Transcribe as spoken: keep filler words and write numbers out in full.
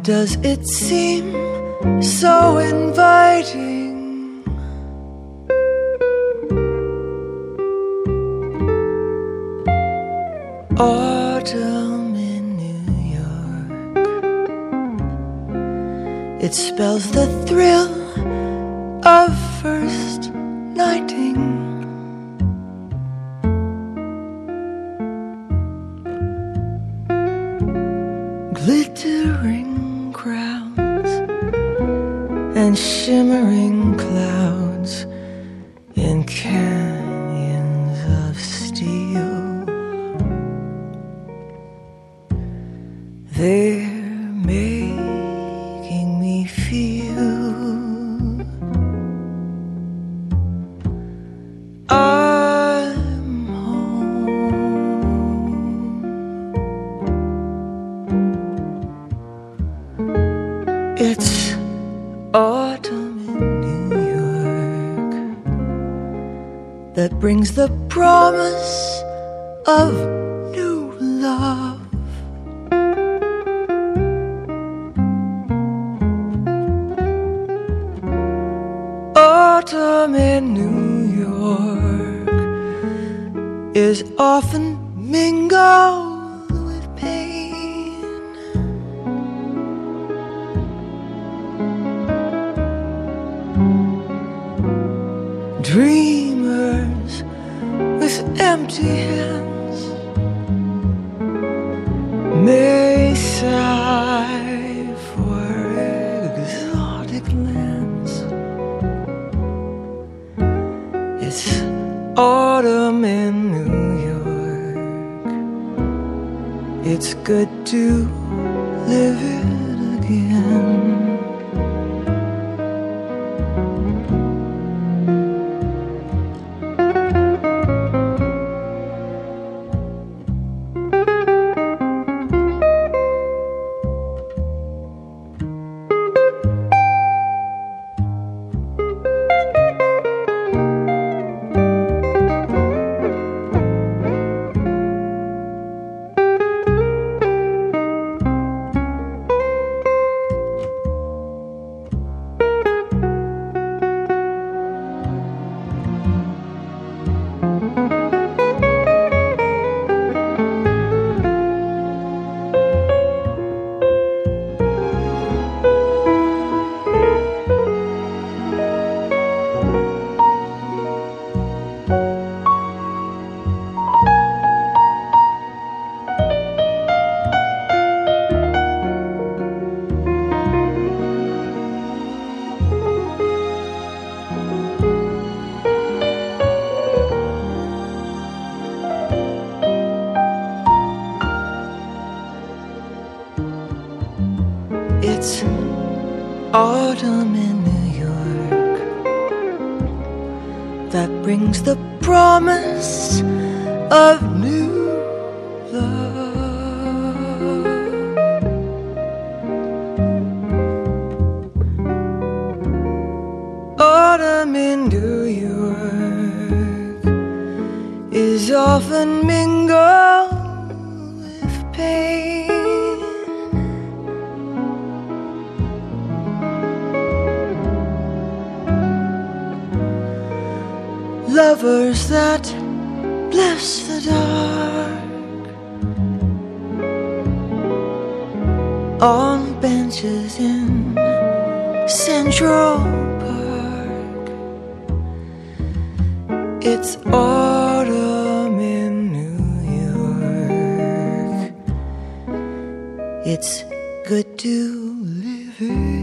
does it seem so inviting? Autumn in New York, it spells the thrill of first nighting. Glittering crowds and shimmering clouds in canyons of steel. They're making me feel I'm home. It's autumn in New York that brings the promise of new love. Autumn in New York is often mingled with pain. Dreamers with empty hands may sigh for exotic lands. It's autumn in New York. It's good to live it again. It's autumn in New York that brings the promise of new love. Autumn in New York is often mingled with pain. Lovers that bless the dark on benches in Central Park. It's autumn in New York. It's good to live it.